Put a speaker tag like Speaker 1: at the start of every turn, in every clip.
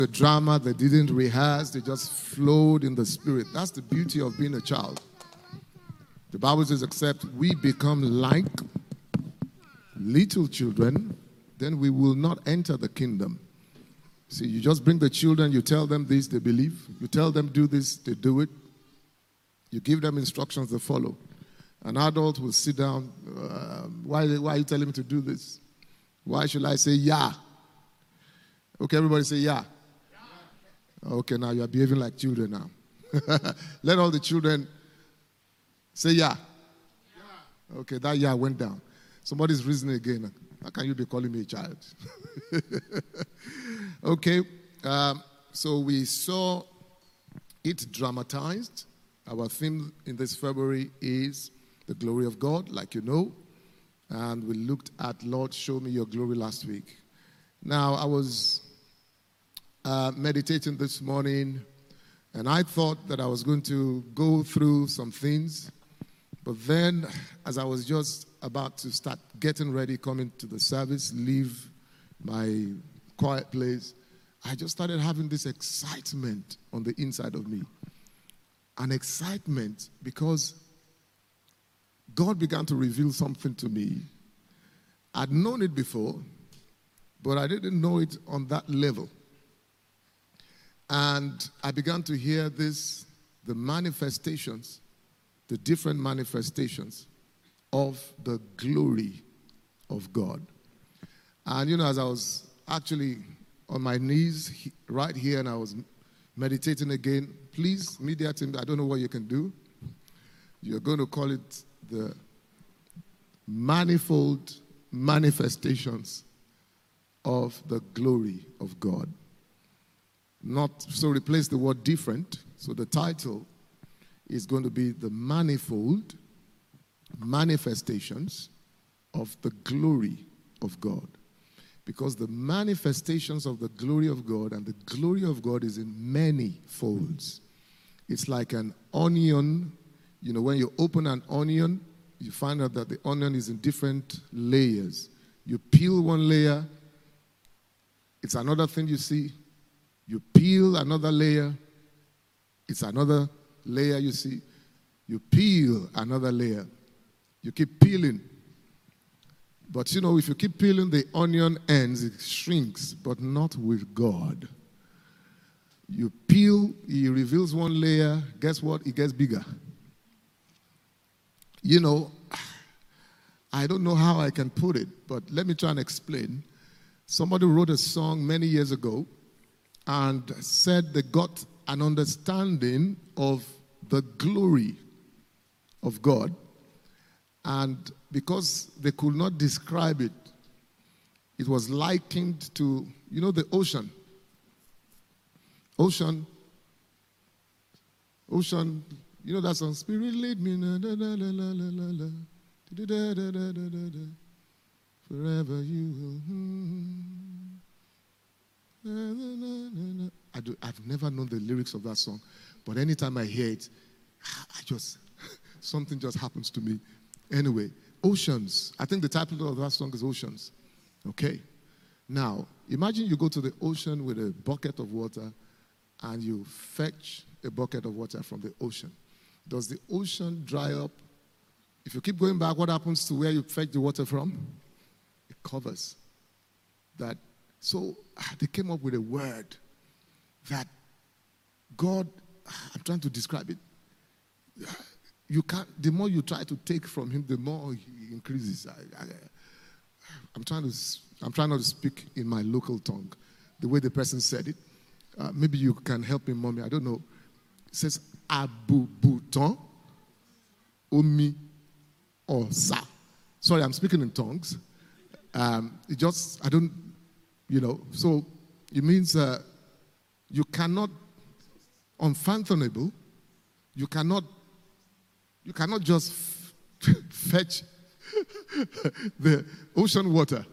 Speaker 1: The drama, they didn't rehearse, they just flowed in the spirit. That's the beauty of being a child. The Bible says, except we become like little children, then we will not enter the kingdom. See, you just bring the children, you tell them this, they believe. You tell them do this, they do it. You give them instructions, they follow. An adult will sit down. Why are you telling me to do this? Why should I say yeah? Okay, everybody say yeah. Okay, now you are behaving like children now. Let all the children say yeah. Okay, that yeah went down. Somebody's reasoning again. How can you be calling me a child? Okay, so we saw it dramatized. Our theme in this February is the glory of God, like you know. And we looked at Lord, show me your glory last week. Now, I was meditating this morning, and I thought that I was going to go through some things. But then, as I was just about to start getting ready, coming to the service, leave my quiet place, I just started having this excitement on the inside of me. An excitement because God began to reveal something to me. I'd known it before, but I didn't know it on that level. And I began to hear the manifestations, the different manifestations of the glory of God. And, you know, as I was actually on my knees right here and I was meditating again, please, media team, I don't know what you can do. You're going to call it the manifold manifestations of the glory of God. Not so replace the word different. So the title is going to be the manifold manifestations of the glory of God. Because the manifestations of the glory of God, and the glory of God is in many folds. It's like an onion. You know, when you open an onion, you find out that the onion is in different layers. You peel one layer, it's another thing you see. You peel another layer, it's another layer you see. You peel another layer. You keep peeling. But you know, if you keep peeling, the onion ends, it shrinks, but not with God. You peel, he reveals one layer, guess what? It gets bigger. You know, I don't know how I can put it, but let me try and explain. Somebody wrote a song many years ago and said they got an understanding of the glory of God. And because they could not describe it, it was likened to, you know, the ocean. Ocean, you know that song? Spirit lead me, forever you will. I've never known the lyrics of that song, but anytime I hear it, something just happens to me. Anyway, oceans. I think the title of that song is Oceans. Okay. Now, imagine you go to the ocean with a bucket of water and you fetch a bucket of water from the ocean. Does the ocean dry up? If you keep going back, what happens to where you fetch the water from? It covers that. So they came up with a word that God, I'm trying to describe it. You can't, the more you try to take from him, the more he increases. I'm trying not to speak in my local tongue, the way the person said it. Maybe you can help me, mommy. I don't know. It says, Abu Bouton, Omi, Osa. Sorry, I'm speaking in tongues. I don't, you know. So it means you cannot, unfathomable, you cannot just fetch the ocean water.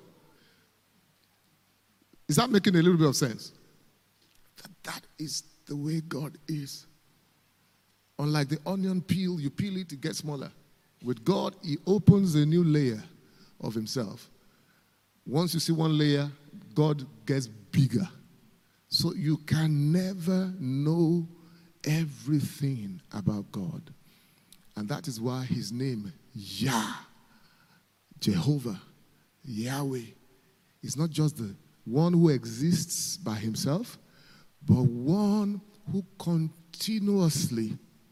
Speaker 1: Is that making a little bit of sense? That is the way God is. Unlike the onion peel, you peel it, it gets smaller. With God, he opens a new layer of himself. Once you see one layer, God gets bigger. So you can never know everything about God. And that is why his name, Yah, Jehovah, Yahweh, is not just the one who exists by himself, but one who continually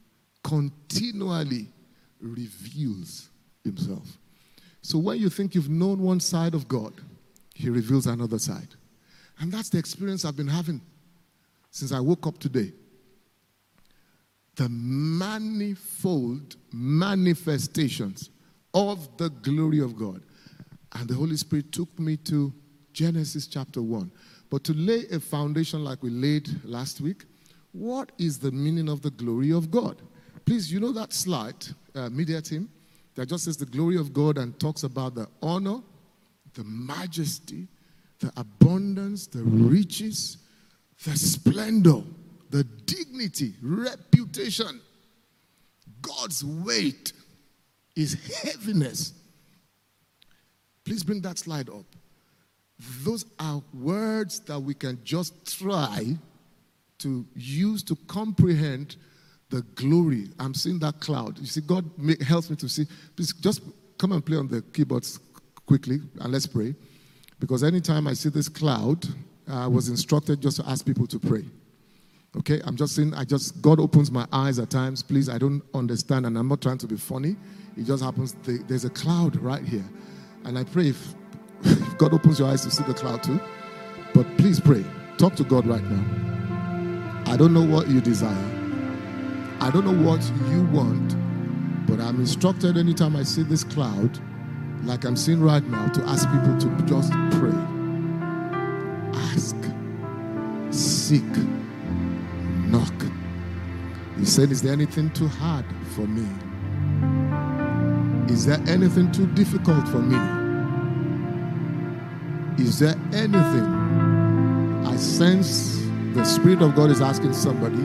Speaker 1: reveals himself. So when you think you've known one side of God, he reveals another side. And that's the experience I've been having since I woke up today. The manifold manifestations of the glory of God. And the Holy Spirit took me to Genesis chapter 1. But to lay a foundation like we laid last week, what is the meaning of the glory of God? Please, you know that slide, media team, that just says the glory of God and talks about the honor, the majesty, the abundance, the riches, the splendor, the dignity, reputation, God's weight, his heaviness. Please bring that slide up. Those are words that we can just try to use to comprehend the glory. I'm seeing that cloud. You see, God helps me to see. Please just come and play on the keyboards quickly and let's pray. Because anytime I see this cloud, I was instructed just to ask people to pray. Okay, I'm just saying, God opens my eyes at times. Please, I don't understand, and I'm not trying to be funny. It just happens, there's a cloud right here. And I pray if God opens your eyes to see the cloud too. But please pray. Talk to God right now. I don't know what you desire. I don't know what you want. But I'm instructed anytime I see this cloud, like I'm seeing right now, to ask people to just pray. Ask. Seek. Knock. He said, is there anything too hard for me? Is there anything too difficult for me? Is there anything? I sense the Spirit of God is asking somebody,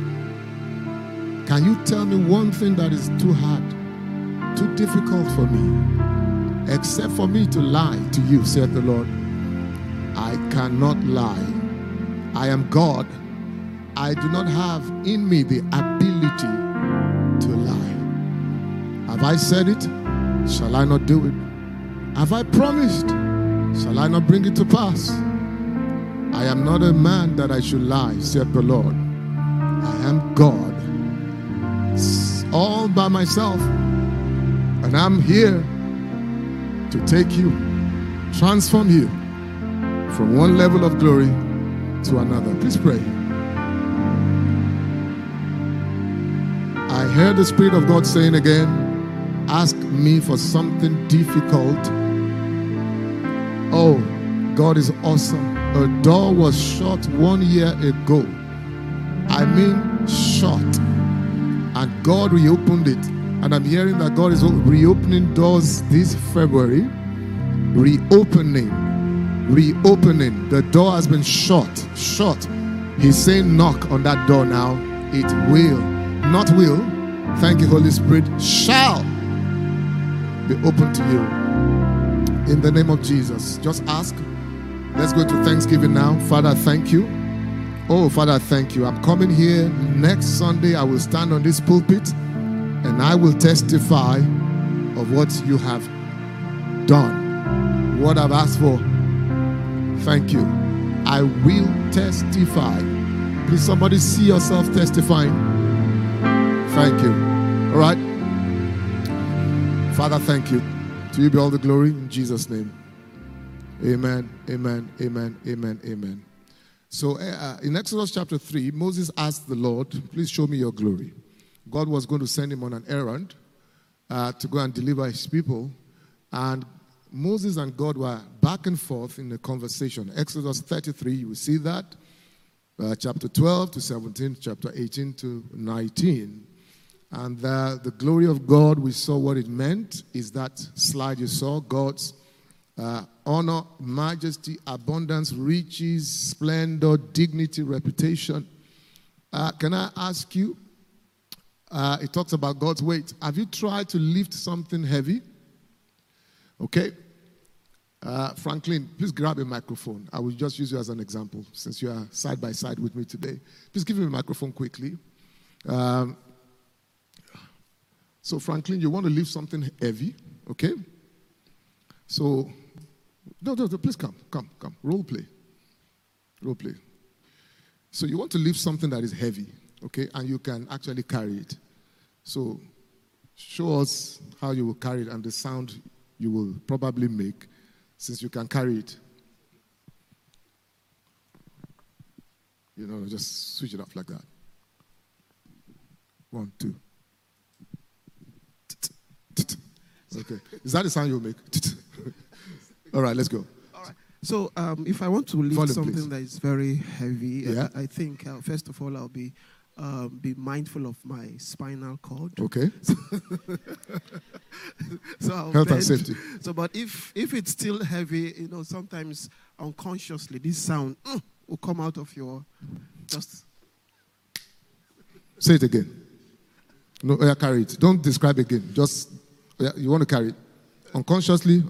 Speaker 1: can you tell me one thing that is too hard, too difficult for me, except for me to lie to you, said the Lord? I cannot lie. I am God. I do not have in me the ability to lie. Have I said it? Shall I not do it? Have I promised? Shall I not bring it to pass? I am not a man that I should lie, said the Lord. I am God, all by myself, and I'm here to take you, transform you from one level of glory to another. Please pray. I heard the Spirit of God saying again, ask me for something difficult. Oh, God is awesome. A door was shut 1 year ago. I mean shut. And God reopened it. And I'm hearing that God is reopening doors this February. Reopening. The door has been shut. He's saying knock on that door now. It will. Not will. Thank you, Holy Spirit. Shall be open to you. In the name of Jesus. Just ask. Let's go to Thanksgiving now. Father, thank you. Oh, Father, thank you. I'm coming here next Sunday. I will stand on this pulpit and I will testify of what you have done. What I've asked for. Thank you. I will testify. Please, somebody see yourself testifying. Thank you. All right. Father, thank you. To you be all the glory in Jesus' name. Amen, amen, amen, amen, amen. So in Exodus chapter 3, Moses asked the Lord, please show me your glory. God was going to send him on an errand to go and deliver his people. And Moses and God were back and forth in the conversation. Exodus 33, you will see that. Chapter 12 to 17, chapter 18 to 19. And the glory of God, we saw what it meant, is that slide you saw, God's honor, majesty, abundance, riches, splendor, dignity, reputation. Can I ask you, it talks about God's weight. Have you tried to lift something heavy? Okay. Franklin, please grab a microphone. I will just use you as an example since you are side by side with me today. Please give me a microphone quickly. So, Franklin, you want to lift something heavy, okay? So, no, please come. Role play. So, you want to lift something that is heavy, okay? And you can actually carry it. So, show us how you will carry it and the sound you will probably make since you can carry it. Just switch it up like that. 1, 2. Okay. Is that the sound you'll make? All right, let's go.
Speaker 2: All right. So if I want to lift something that is very heavy,
Speaker 1: yeah.
Speaker 2: I think, first of all, I'll be mindful of my spinal cord.
Speaker 1: Okay.
Speaker 2: So I'll
Speaker 1: health
Speaker 2: bend.
Speaker 1: And safety.
Speaker 2: So, but if it's still heavy, sometimes unconsciously this sound will come out of your just.
Speaker 1: Say it again. No, carry it. Don't describe again. Just you want to carry it unconsciously.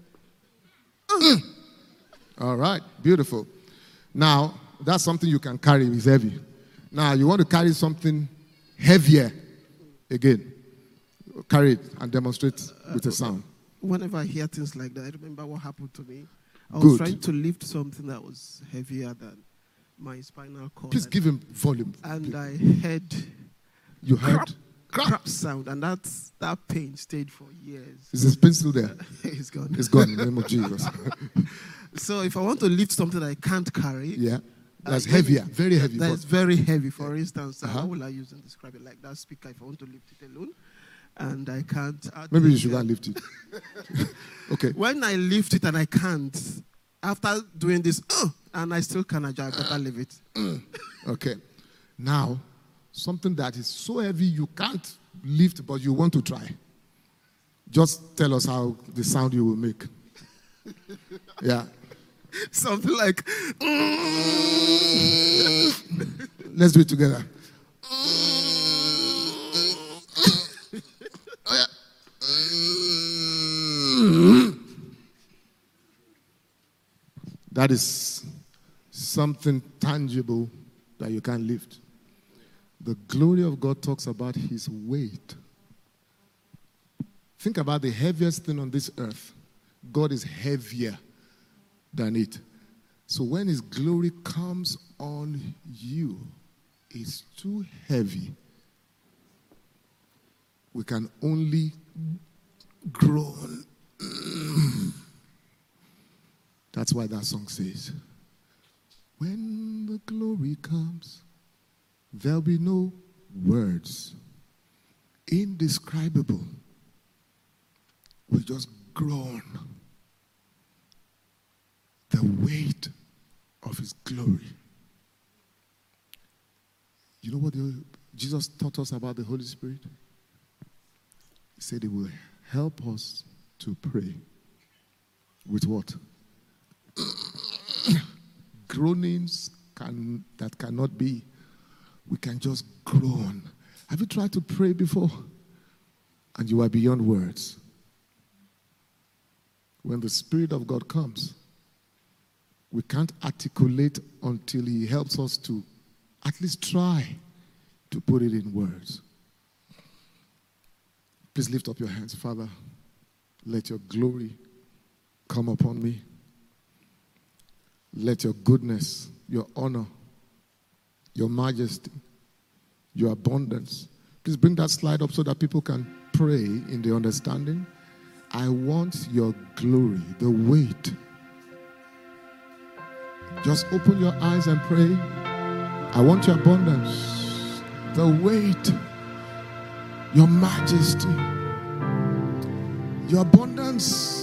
Speaker 1: All right, beautiful. Now that's something you can carry. It's heavy. Now you want to carry something heavier again. Carry it and demonstrate with a sound.
Speaker 2: Whenever I hear things like that, I remember what happened to me. I was trying to lift something that was heavier than my spinal cord.
Speaker 1: Please give him volume.
Speaker 2: And I heard.
Speaker 1: You heard?
Speaker 2: Crap sound, and that pain stayed for years.
Speaker 1: Is his pain still there?
Speaker 2: It's gone.
Speaker 1: It's gone in the name of Jesus.
Speaker 2: So if I want to lift something I can't carry,
Speaker 1: that's heavier, very heavy.
Speaker 2: That's very heavy. For instance, how will I use and describe it? Like that speaker, if I want to lift it alone, and I can't.
Speaker 1: Maybe you should go and lift it. Okay.
Speaker 2: When I lift it and I can't, after doing this, and I still can't, I better leave it.
Speaker 1: Okay. Now, something that is so heavy you can't lift, but you want to try. Just tell us how the sound you will make. Yeah.
Speaker 2: Something like.
Speaker 1: Let's do it together. That is something tangible that you can't lift. The glory of God talks about his weight. Think about the heaviest thing on this earth. God is heavier than it. So when his glory comes on you, it's too heavy. We can only groan. That's why that song says, when the glory comes, there'll be no words. Indescribable. We just groan. The weight of his glory. You know what Jesus taught us about the Holy Spirit? He said he will help us to pray. With what? Groanings that cannot be. We can just groan. Have you tried to pray before? And you are beyond words. When the Spirit of God comes, we can't articulate until he helps us to at least try to put it in words. Please lift up your hands. Father, let your glory come upon me. Let your goodness, your honor, your majesty, your abundance. Please bring that slide up so that people can pray in the understanding. I want your glory, the weight. Just open your eyes and pray. I want your abundance, the weight, your majesty, your abundance,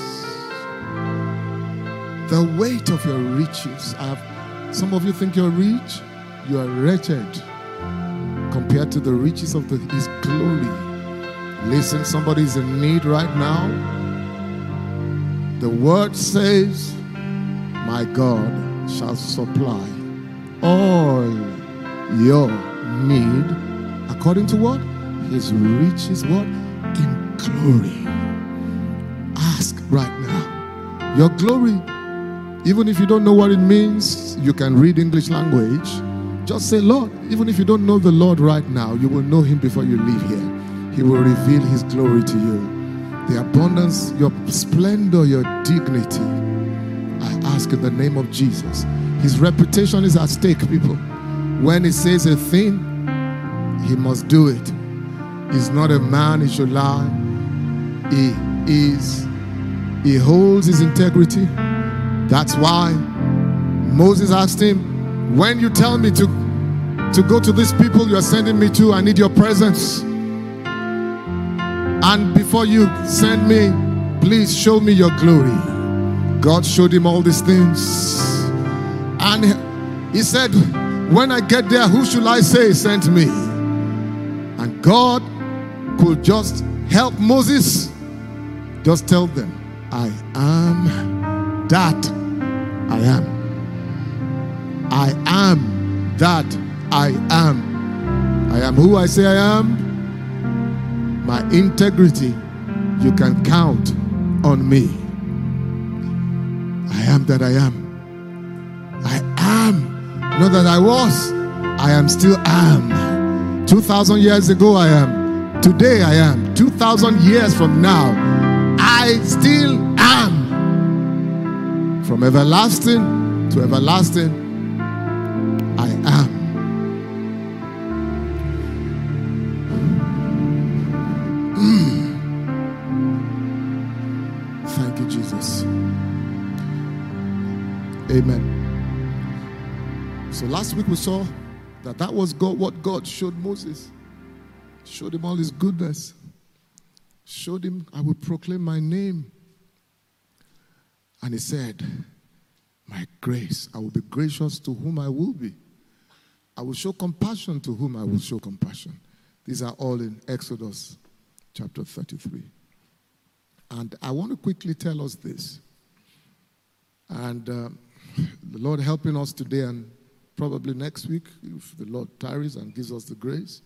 Speaker 1: the weight of your riches. Some of you think you're rich. You are wretched compared to the riches of his glory. Listen, somebody is in need right now. The word says, my God shall supply all your need according to what? His riches, what? In glory. Ask right now. Your glory, even if you don't know what it means, you can read English language. Just say, Lord, even if you don't know the Lord right now, you will know him before you leave here. He will reveal his glory to you. The abundance, your splendor, your dignity. I ask in the name of Jesus. His reputation is at stake, people. When he says a thing, he must do it. He's not a man, he should lie. He holds his integrity. That's why Moses asked him, when you tell me to go to these people you're sending me to, I need your presence. And before you send me, please show me your glory. God showed him all these things. And he said, when I get there, who should I say sent me? And God could just help Moses. Just tell them, I am that I am. I am that I am. I am who I say I am. My integrity, you can count on me. I am that I am. I am. Not that I was. I am still am. 2,000 years ago I am. Today I am. 2,000 years from now, I still am. From everlasting to everlasting, I am. Thank you, Jesus. Amen. So last week we saw that was God, what God showed Moses. Showed him all his goodness. Showed him, I will proclaim my name. And he said, my grace, I will be gracious to whom I will be. I will show compassion to whom I will show compassion. These are all in Exodus chapter 33. And I want to quickly tell us this. And the Lord helping us today and probably next week, if the Lord tarries and gives us the grace.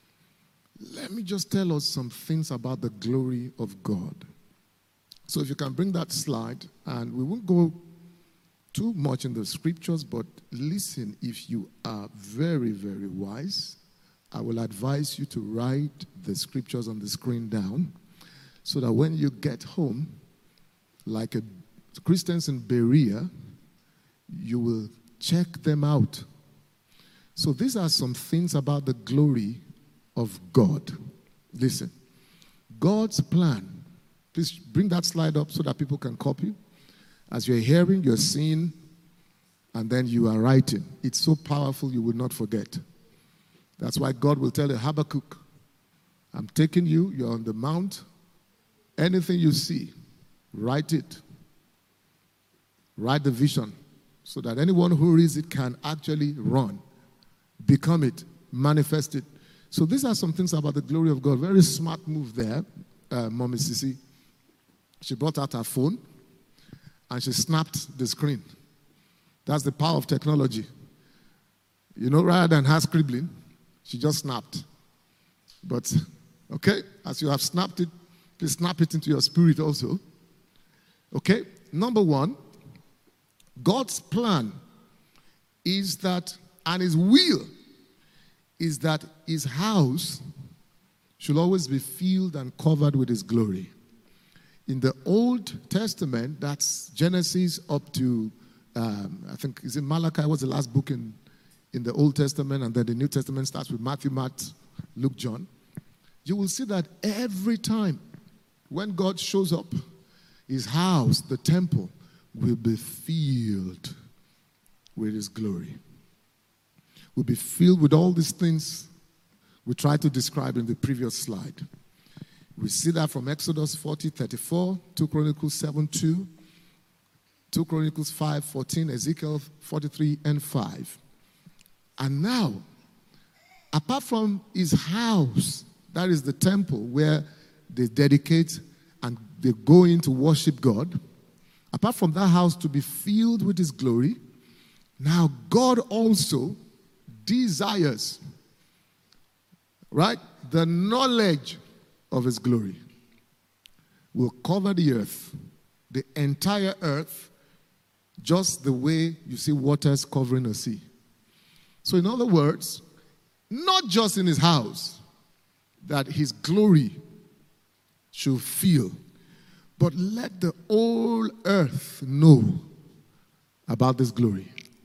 Speaker 1: Let me just tell us some things about the glory of God. So if you can bring that slide, and we won't go too much in the scriptures, but listen, if you are very, very wise, I will advise you to write the scriptures on the screen down so that when you get home, like Christians in Berea, you will check them out. So these are some things about the glory of God. Listen, God's plan. Please bring that slide up so that people can copy. As you're hearing, you're seeing, and then you are writing. It's so powerful you will not forget. That's why God will tell Habakkuk, I'm taking you, you're on the mount. Anything you see, write it. Write the vision so that anyone who reads it can actually run, become it, manifest it. So these are some things about the glory of God. Very smart move there, Mommy Sisi. She brought out her phone and she snapped the screen. That's the power of technology. You know, rather than her scribbling, she just snapped. But, okay, as you have snapped it, please snap it into your spirit also. Okay, number one, God's plan is that, and his will is that his house should always be filled and covered with his glory. In the Old Testament, that's Genesis up to, I think, is it Malachi? Was the last book in the Old Testament, and then the New Testament starts with Matthew, Mark, Luke, John. You will see that every time when God shows up, his house, the temple, will be filled with his glory. Will be filled with all these things we tried to describe in the previous slide. We see that from Exodus 40:34, 2 Chronicles 7:2, 2 Chronicles 5:14, Ezekiel 43:5. And now, apart from his house, that is the temple where they dedicate and they go in to worship God, apart from that house to be filled with his glory, now God also desires, right, the knowledge of his glory will cover the earth the entire earth, just the way you see waters covering a sea. So in other words, not just in his house that his glory should fill, but let the whole earth know about this glory.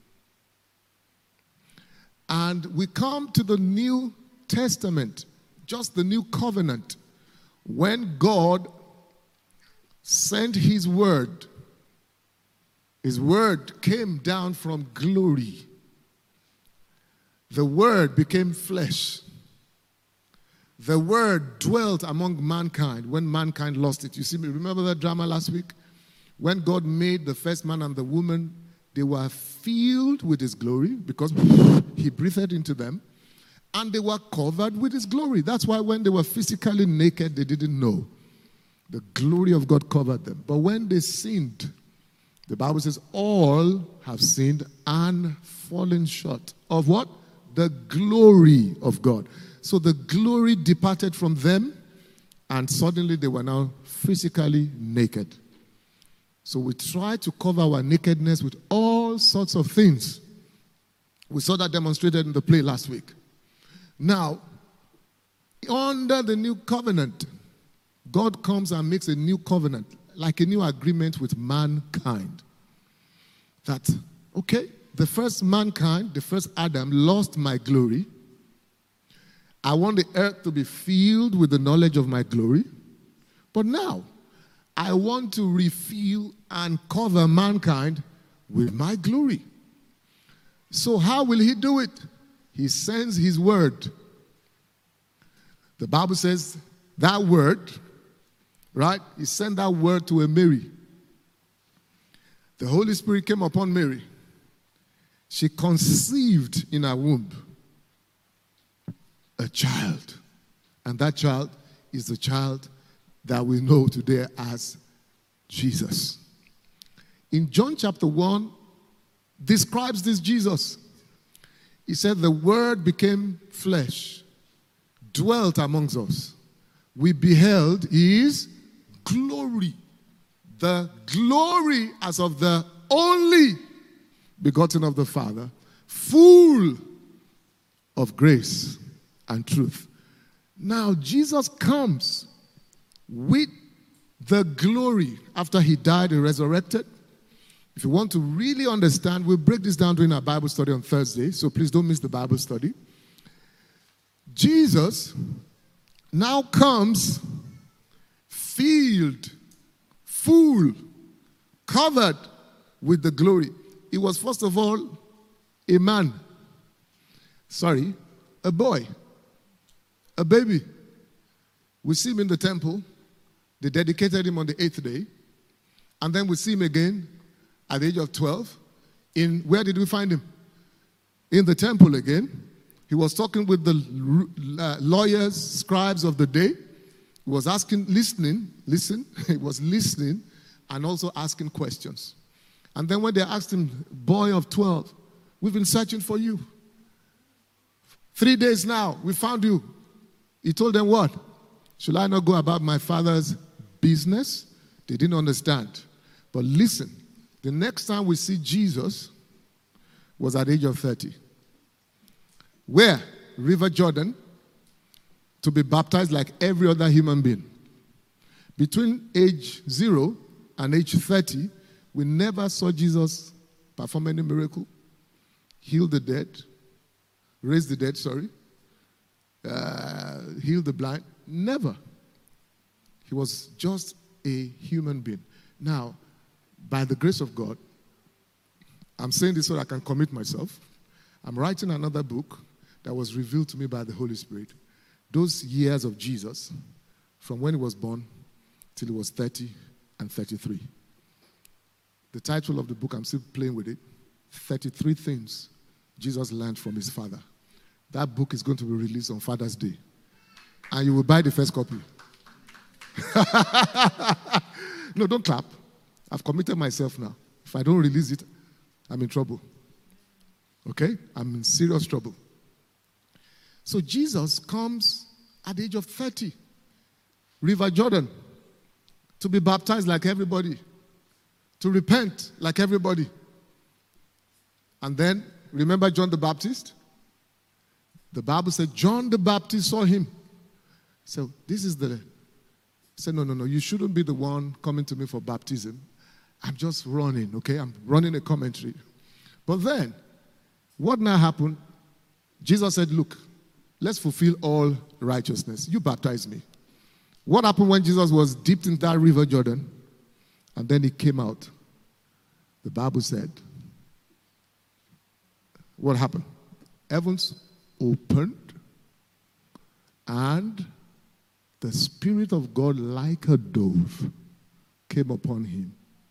Speaker 1: And we come to the New Testament, just the New Covenant, when God sent his word. His word came down from glory. The word became flesh. The word dwelt among mankind when mankind lost it. You see me, remember that drama last week? When God made the first man and the woman, they were filled with his glory because he breathed into them, and they were covered with his glory. That's why when they were physically naked, they didn't know. The glory of God covered them. But when they sinned, the Bible says all have sinned and fallen short of what? The glory of God. So the glory departed from them, and suddenly they were now physically naked. So we try to cover our nakedness with all sorts of things. We saw that demonstrated in the play last week. Now, under the new covenant, God comes and makes a new covenant, like a new agreement with mankind. That, okay, the first mankind, the first Adam, lost my glory. I want the earth to be filled with the knowledge of my glory. But now, I want to refill and cover mankind with my glory. So how will he do it? He sends his word. The Bible says that word, right? He sent that word to a Mary. The Holy Spirit came upon Mary. She conceived in her womb a child. And that child is the child that we know today as Jesus. In John chapter 1, describes this Jesus. He said, the word became flesh, dwelt amongst us. We beheld his glory. The glory as of the only begotten of the Father, full of grace and truth. Now Jesus comes with the glory after he died and resurrected. If you want to really understand, we'll break this down during our Bible study on Thursday, so please don't miss the Bible study. Jesus now comes filled, full, covered with the glory. He was first of all a man. A boy. A baby. We see him in the temple. They dedicated him on the 8th day. And then we see him again at the age of 12. Where did we find him? In the temple again. He was talking with the lawyers, scribes of the day. He was listening, he was listening and also asking questions. And then when they asked him, boy of 12, we've been searching for you. 3 days now, we found you. He told them what? Should I not go about my father's business? They didn't understand. But listen, the next time we see Jesus was at the age of 30. Where? River Jordan, to be baptized like every other human being. Between age 0 and age 30, we never saw Jesus perform any miracle, heal the dead, raise the dead, heal the blind. Never. He was just a human being. Now, by the grace of God, I'm saying this so that I can commit myself. I'm writing another book that was revealed to me by the Holy Spirit. Those years of Jesus, from when he was born till he was 30 and 33. The title of the book, I'm still playing with it, 33 Things Jesus Learned from His Father. That book is going to be released on Father's Day. And you will buy the first copy. No, don't clap. I've committed myself now. If I don't release it, I'm in trouble. Okay? I'm in serious trouble. So Jesus comes at the age of 30. River Jordan. To be baptized like everybody. to repent like everybody. And then, remember John the Baptist? The Bible said John the Baptist saw him. So this is the... He said, no, you shouldn't be the one coming to me for baptism. I'm just running, okay? I'm running a commentary. But then, what now happened? Jesus said, look, let's fulfill all righteousness. You baptize me. What happened when Jesus was dipped in that river Jordan? And then he came out. The Bible said, what happened? Heavens opened, and the Spirit of God, like a dove, came upon him.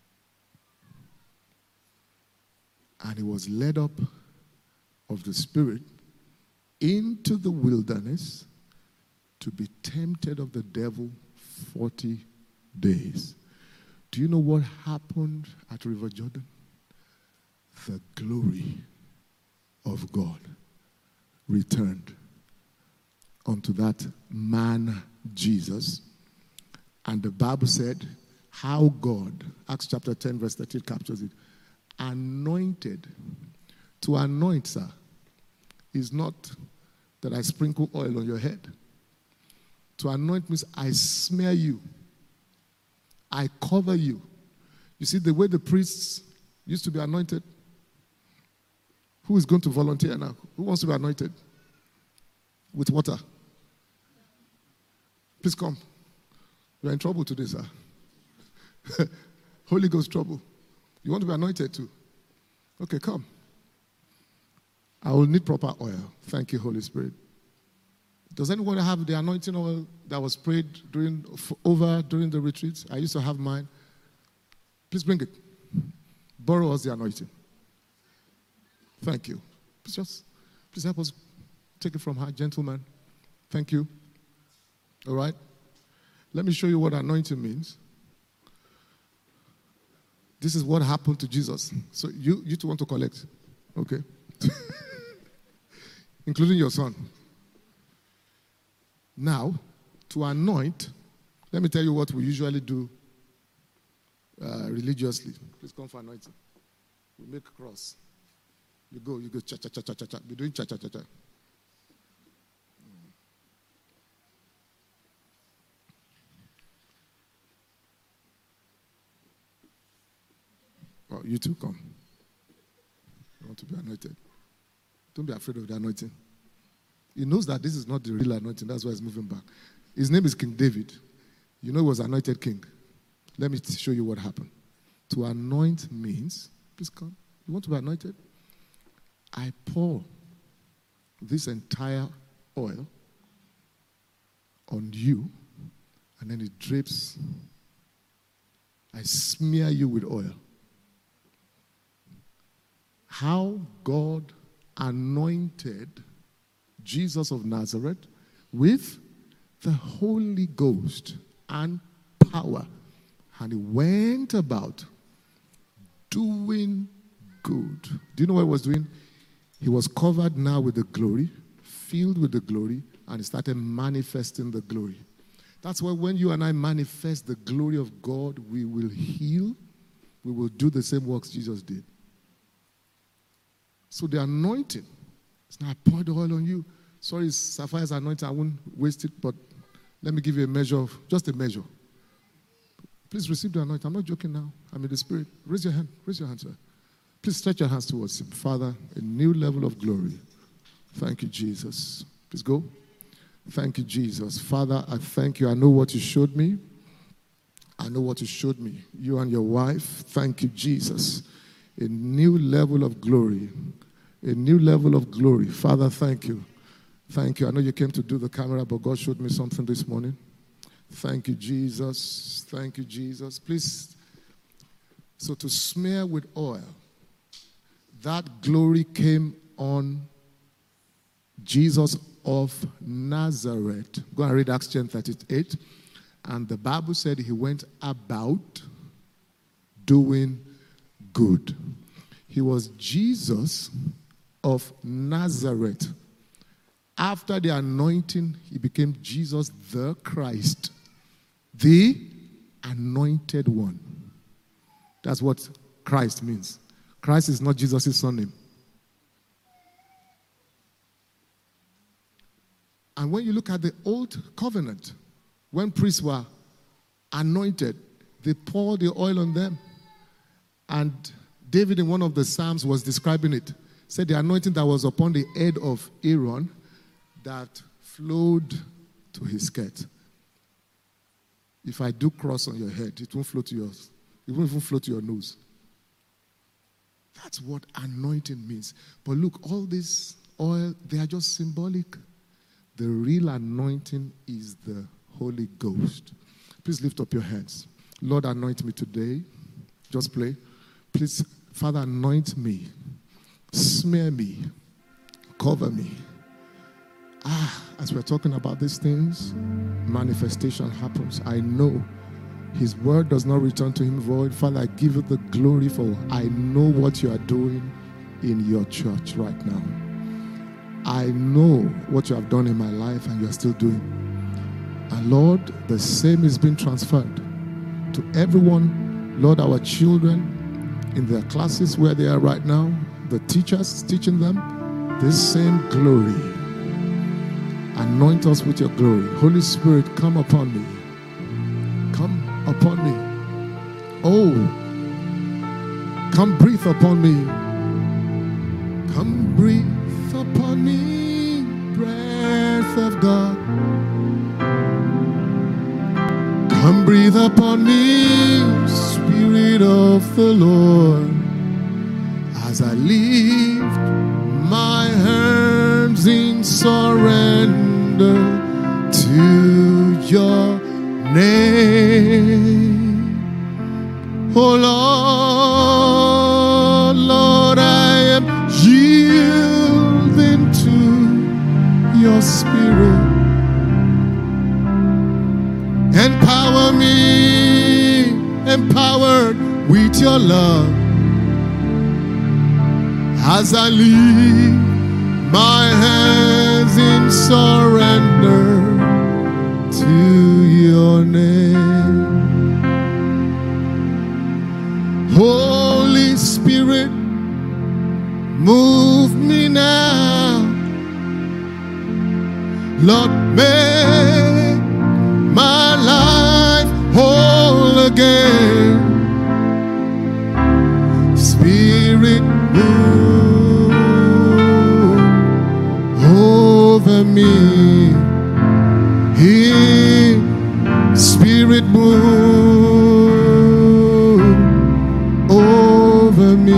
Speaker 1: And he was led up of the Spirit into the wilderness to be tempted of the devil 40 days. Do you know what happened at River Jordan? The glory of God returned unto that man Jesus. And the Bible said how God, Acts chapter 10 verse 13 captures it, anointed. To anoint, sir, is not that I sprinkle oil on your head. To anoint means I smear you. I cover you. You see the way the priests used to be anointed? Who is going to volunteer now? Who wants to be anointed? With water. Please come. You're in trouble today, sir. Holy Ghost trouble. You want to be anointed too? Okay, come. I will need proper oil. Thank you, Holy Spirit. Does anyone have the anointing oil that was prayed during the retreats? I used to have mine. Please bring it. Borrow us the anointing. Thank you. Please help us take it from her, gentlemen. Thank you. All right. Let me show you what anointing means. This is what happened to Jesus. So you two want to collect. Okay. Including your son. Now, to anoint, let me tell you what we usually do religiously. Please come for anointing. We make a cross. You go, cha, cha, cha, cha, cha, cha. We're doing cha, cha, cha, cha. Oh, you too, come. You want to be anointed. Don't be afraid of the anointing. He knows that this is not the real anointing. That's why he's moving back. His name is King David. You know he was anointed king. Let me show you what happened. To anoint means, please come. You want to be anointed? I pour this entire oil on you, and then it drips. I smear you with oil. How God anointed Jesus of Nazareth with the Holy Ghost and power. And he went about doing good. Do you know what he was doing? He was covered now with the glory, filled with the glory, and he started manifesting the glory. That's why when you and I manifest the glory of God, we will heal. We will do the same works Jesus did. So the anointing, it's not I poured the oil on you. Sorry, Sapphire's anointing, I won't waste it, but let me give you a measure of, just a measure. Please receive the anointing. I'm not joking now. I'm in the Spirit. Raise your hand. Raise your hand, sir. Please stretch your hands towards him. Father, a new level of glory. Thank you, Jesus. Please go. Thank you, Jesus. Father, I thank you. I know what you showed me. I know what you showed me. You and your wife. Thank you, Jesus. A new level of glory. A new level of glory. Father, thank you. Thank you. I know you came to do the camera, but God showed me something this morning. Thank you, Jesus. Thank you, Jesus. Please. So to smear with oil, that glory came on Jesus of Nazareth. Go and read Acts 10:38. And the Bible said he went about doing good. He was Jesus of Nazareth. After the anointing, he became Jesus the Christ, the anointed one. That's what Christ means. Christ is not Jesus' surname. And when you look at the old covenant, when priests were anointed, they poured the oil on them. And David in one of the Psalms was describing it. Said the anointing that was upon the head of Aaron that flowed to his skirt. If I do cross on your head, it won't flow to yours. It won't even flow to your nose. That's what anointing means. But look, all this oil, they are just symbolic. The real anointing is the Holy Ghost. Please lift up your hands. Lord, anoint me today. Just play. Please, Father, anoint me. Smear me. Cover me. As we're talking about these things, manifestation happens. I know His word does not return to Him void. Father, I give you the glory for I know what you are doing in your church right now. I know what you have done in my life and you are still doing. And Lord, the same is being transferred to everyone. Lord, our children in their classes where they are right now, the teachers teaching them, this same glory. Anoint us with your glory. Holy Spirit, come upon me. Come upon me. Oh, come breathe upon me. Come breathe upon me, breath of God. Come breathe upon me, Spirit of the Lord. As I lift my hands in surrender to your name. Oh Lord, Lord, I am yielding to your Spirit. Empower me, empowered with your love. As I lift my hands in surrender to your name. Holy Spirit, move me now. Lord, make my life whole again. Spirit, move over me. Here, Spirit, move over me.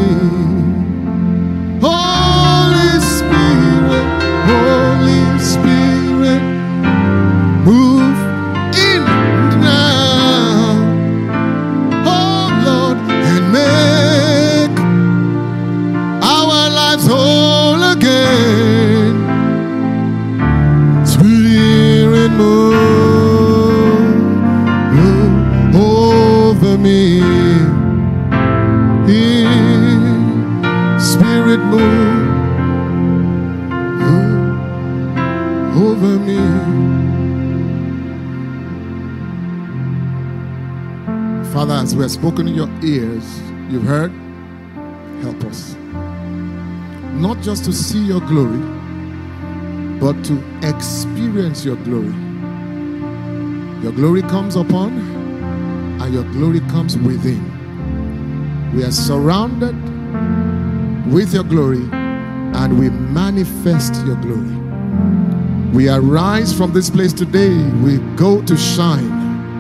Speaker 1: Holy Spirit, move in now. Oh Lord, and make our lives whole again. Spirit, move over me. Spirit, move over me. Father, as we have spoken in your ears, you've heard, help us. Not just to see your glory, but to experience your glory. Your glory comes upon, and your glory comes within. We are surrounded with your glory, and we manifest your glory. We arise from this place today. We go to shine,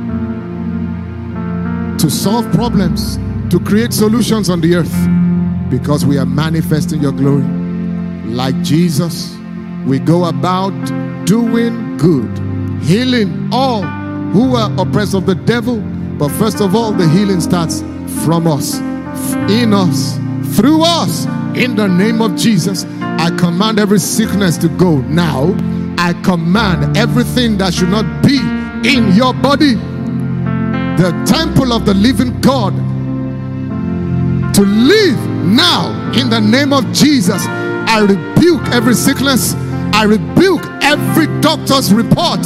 Speaker 1: to solve problems, to create solutions on the earth, because we are manifesting your glory. Like Jesus, we go about doing good, healing all who are oppressed of the devil. But first of all, the healing starts from us, in us, through us. In the name of Jesus, I command every sickness to go now. I command everything that should not be in your body, the temple of the living God, to live now in the name of Jesus. I rebuke every sickness. I rebuke every doctor's report.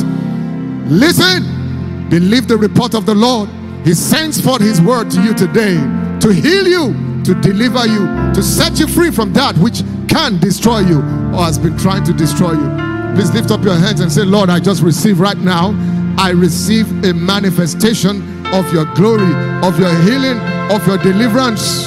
Speaker 1: Listen, believe the report of the Lord. He sends forth his word to you today. to heal you, to deliver you, to set you free from that which can destroy you or has been trying to destroy you. Please lift up your hands and say, Lord, I just receive right now. I receive a manifestation of your glory, of your healing, of your deliverance.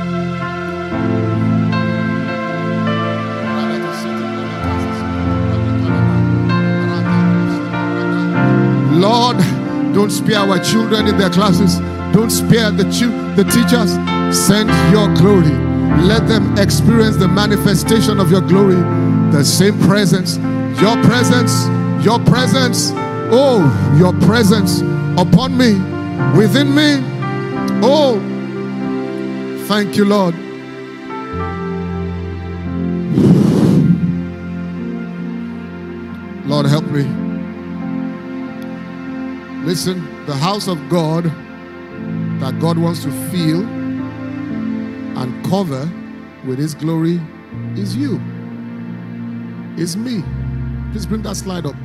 Speaker 1: Lord, don't spare our children in their classes. Don't spare the teachers. Send your glory. Let them experience the manifestation of your glory. The same presence. Your presence. Your presence. Oh, your presence upon me, within me. Oh, thank you, Lord. Lord, help me. Listen, the house of God that God wants to fill and cover with His glory is you, is me. Please bring that slide up.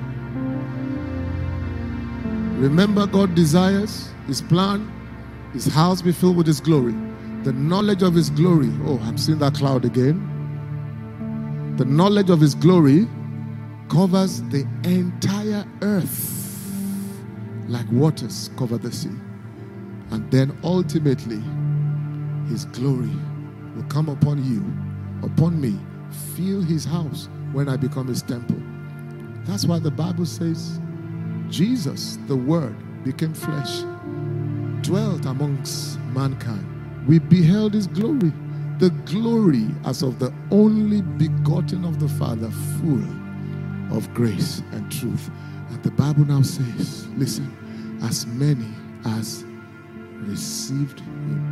Speaker 1: Remember, God desires His plan, His house be filled with His glory. The knowledge of His glory. Oh, I'm seeing that cloud again. The knowledge of His glory covers the entire earth like waters cover the sea. And then ultimately, His glory will come upon you, upon me, fill His house when I become His temple. That's why the Bible says, Jesus, the Word, became flesh, dwelt amongst mankind. We beheld His glory, the glory as of the only begotten of the Father, full of grace and truth. And the Bible now says, listen, as many as received Him,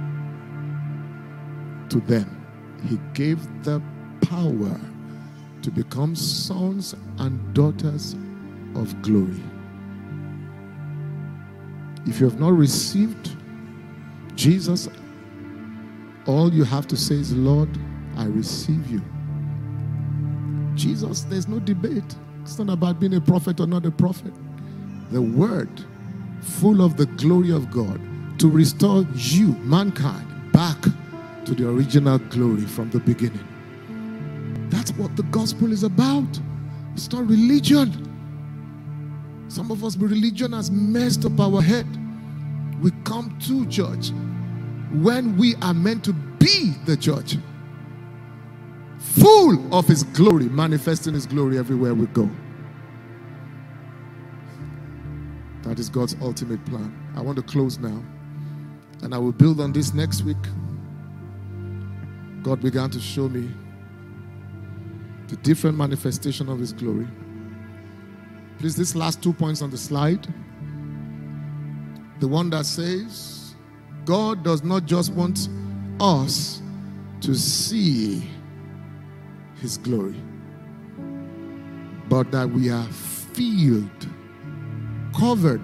Speaker 1: to them He gave the power to become sons and daughters of glory. If you have not received Jesus, all you have to say is, Lord, I receive you. Jesus, there's no debate. It's not about being a prophet or not a prophet. The Word, full of the glory of God, to restore you, mankind, back to the original glory from the beginning. That's what the gospel is about. It's not religion. Some of us, religion has messed up our head. We come to church when we are meant to be the church, full of His glory, manifesting His glory everywhere we go. That is God's ultimate plan. I want to close now, and I will build on this next week. God began to show me the different manifestation of His glory. Please, these last 2 points on the slide. The one that says, God does not just want us to see His glory, but that we are filled, covered.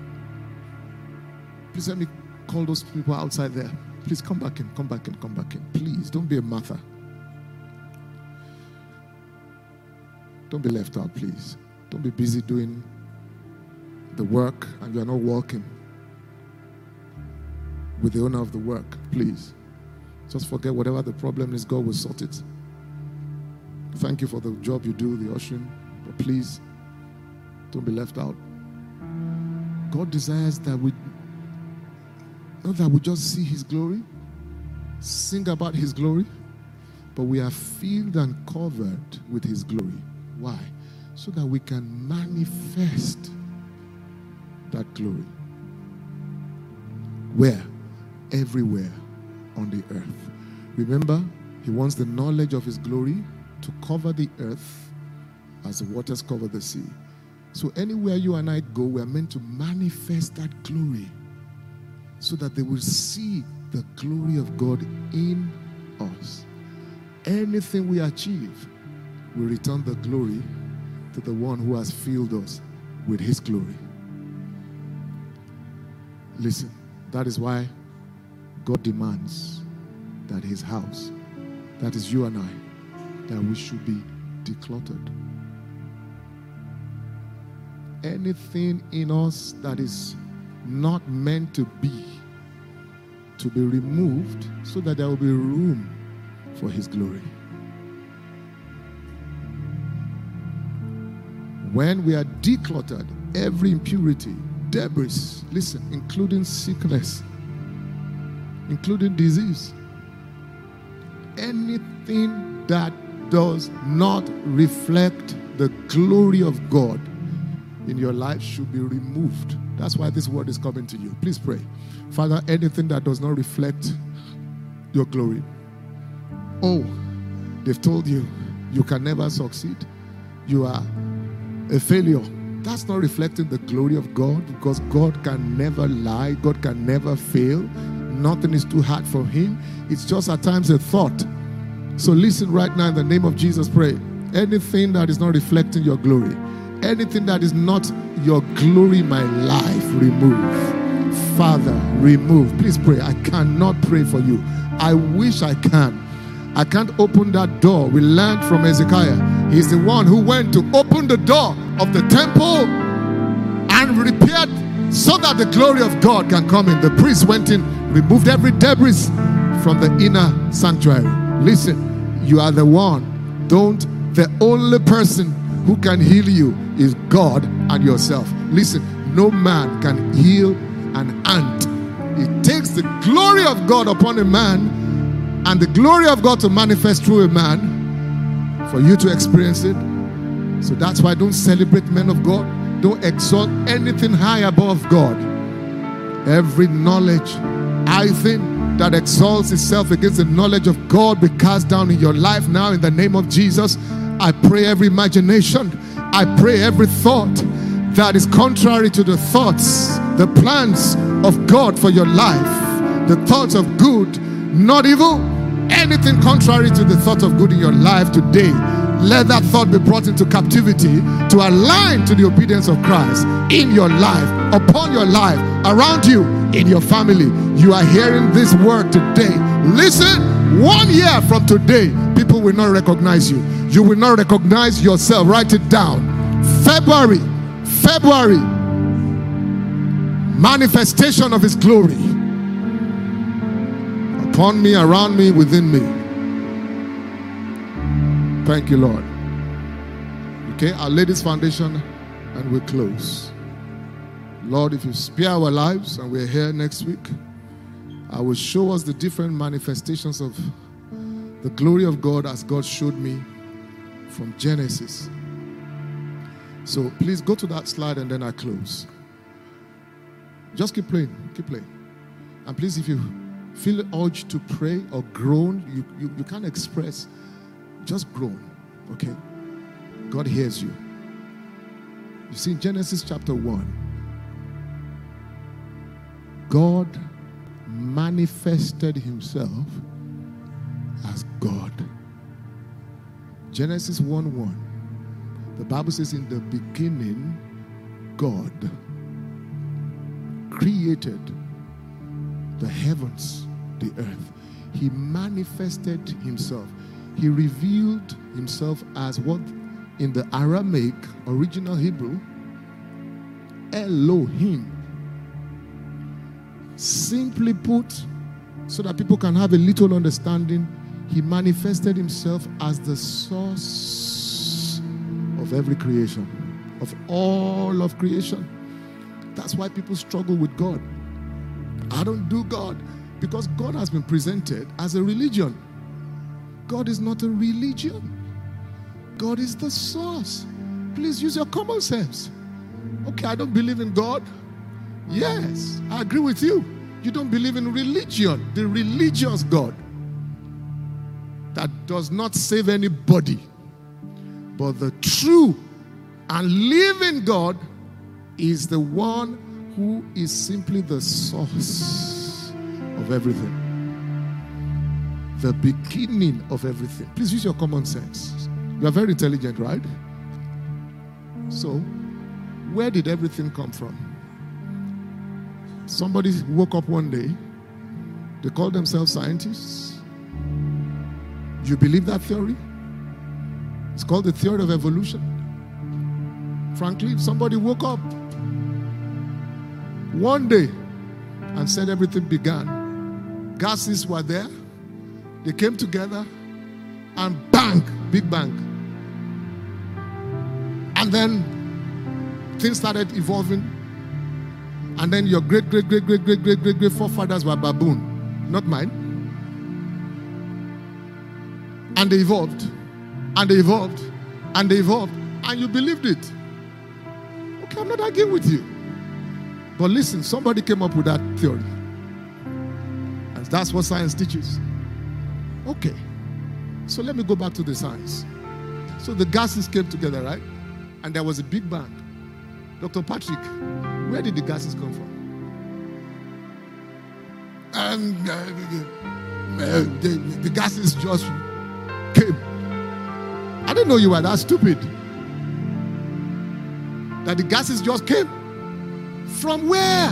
Speaker 1: Please let me call those people outside there. Please come back in, come back in, come back in. Please, don't be a Martha. Don't be left out, please. Don't be busy doing the work and you are not walking with the owner of the work, please. Just forget whatever the problem is, God will sort it. Thank you for the job you do, the ushering, but please, don't be left out. God desires that we, not that we just see His glory, sing about His glory, but we are filled and covered with His glory. Why? So that we can manifest that glory. Where? Everywhere on the earth. Remember, He wants the knowledge of His glory to cover the earth as the waters cover the sea. So anywhere you and I go, we are meant to manifest that glory so that they will see the glory of God in us. Anything we achieve, we return the glory to the one who has filled us with His glory. Listen, that is why God demands that His house, that is you and I, that we should be decluttered. Anything in us that is not meant to be, to be removed so that there will be room for his glory. When we are decluttered, every impurity, debris, listen, including sickness, including disease, anything that does not reflect the glory of God in your life should be removed. That's why this word is coming to you. Please pray. Father, anything that does not reflect your glory. Oh, they've told you you can never succeed. You are a failure. That's not reflecting the glory of God, because God can never lie. God can never fail. Nothing is too hard for him. It's just at times a thought. So listen right now in the name of Jesus, pray. Anything that is not reflecting your glory, anything that is not your glory in my life, remove. Father, remove. Please pray. I cannot pray for you. I wish I can. I can't open that door. We learned from Hezekiah. He's the one who went to open the door of the temple and repaired so that the glory of God can come in. The priest went in, removed every debris from the inner sanctuary. Listen, you are the one. The only person who can heal you is God and yourself. Listen, no man can heal an ant. It takes the glory of God upon a man and the glory of God to manifest through a man for you to experience it. So that's why don't celebrate men of God. Don't exalt anything high above God. Every knowledge, I think, that exalts itself against the knowledge of God be cast down in your life now in the name of Jesus. I pray every imagination, I pray every thought that is contrary to the thoughts, the plans of God for your life, the thoughts of good, not evil, anything contrary to the thought of good in your life today, let that thought be brought into captivity to align to the obedience of Christ in your life, upon your life, around you, in your family. You are hearing this word today. Listen, 1 year from today, people will not recognize you. You will not recognize yourself. Write it down. February, manifestation of his glory upon me, around me, within me. Thank you, Lord. Okay, I'll lay this foundation and we'll close. Lord, if you spare our lives and we're here next week, I will show us the different manifestations of the glory of God as God showed me from Genesis. So please go to that slide and then I close. Just keep playing, keep playing. And please, if you feel the urge to pray or groan, you can't express, just groan, okay? God hears you. You see, in Genesis chapter 1, God manifested himself as God. Genesis 1:1. The Bible says, in the beginning, God created the heavens, the earth. He manifested himself. He revealed himself as what in the Aramaic, original Hebrew, Elohim. Simply put, so that people can have a little understanding, he manifested himself as the source of every creation, of all of creation. That's why people struggle with God. I don't do God, because God has been presented as a religion. God is not a religion. God is the source. Please use your common sense. Okay, I don't believe in God. Yes, I agree with you. You don't believe in religion, the religious God that does not save anybody. But the true and living God is the one who is simply the source of everything, the beginning of everything. Please use your common sense. You are very intelligent, right? So, where did everything come from? Somebody woke up one day, they call themselves scientists. You believe that theory? It's called the theory of evolution. Frankly, if somebody woke up one day and said everything began Gases were there. They came together and bang, big bang. And then things started evolving. And then your great forefathers were baboon, not mine. And they evolved. And they evolved. And they evolved. And you believed it. Okay, I'm not arguing with you. But listen, somebody came up with that theory. And that's what science teaches. Okay. So let me go back to the science. So the gases came together, right? And there was a big bang. Dr. Patrick, where did the gases come from? And the gases just came. I didn't know you were that stupid. That the gases just came. From where?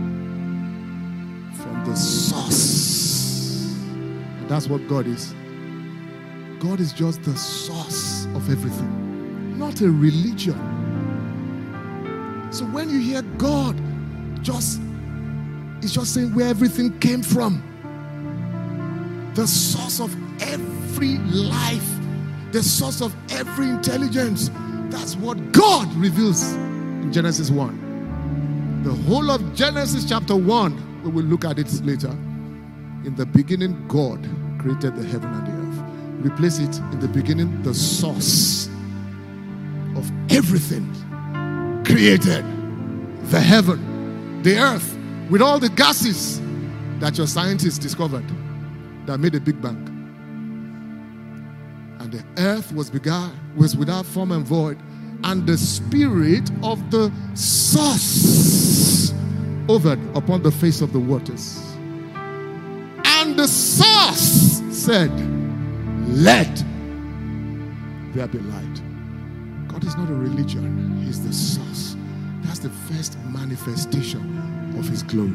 Speaker 1: From the source. And that's what God is. God is just the source of everything, not a religion. So when you hear God, it's just saying where everything came from. The source of every life, the source of every intelligence. That's what God reveals in Genesis 1. The whole of Genesis chapter 1, we will look at it later. In the beginning, God created the heaven and the earth. Replace it in the beginning, the source of everything created. The heaven, the earth, with all the gases that your scientists discovered that made a big bang. And the earth was without form and void, and the spirit of the source hovered upon the face of the waters. And the source said, "Let there be light." God is not a religion, He's the source. That's the first manifestation of His glory.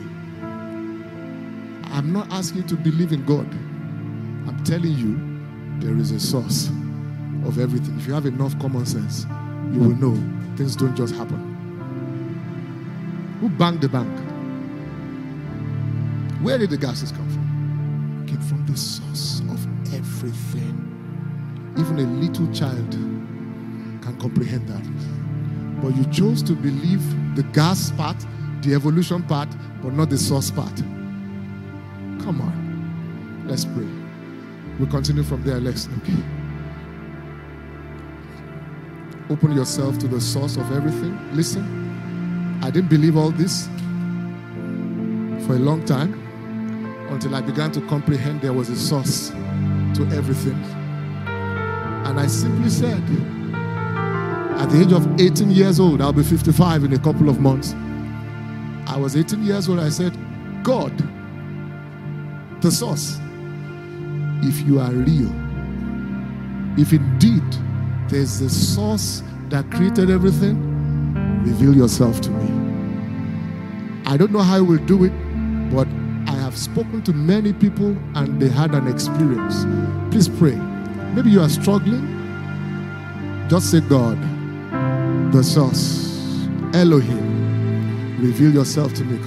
Speaker 1: I'm not asking you to believe in God. I'm telling you, there is a source of everything. If you have enough common sense, you will know things don't just happen. Who banged the bank? Where did the gases come from? It came from the source of everything. Even a little child can comprehend that. But you chose to believe the gas part, the evolution part, but not the source part. Come on. Let's pray. We'll continue from there. Let's look. Open yourself to the source of everything. Listen, I didn't believe all this for a long time until I began to comprehend there was a source to everything. And I simply said, at the age of 18 years old, I'll be 55 in a couple of months. I was 18 years old. I said, God, the source, if you are real, if indeed there's the source that created everything, reveal yourself to me. I don't know how I will do it, but I have spoken to many people and they had an experience. Please pray. Maybe you are struggling. Just say, God, the source, Elohim, reveal yourself to me.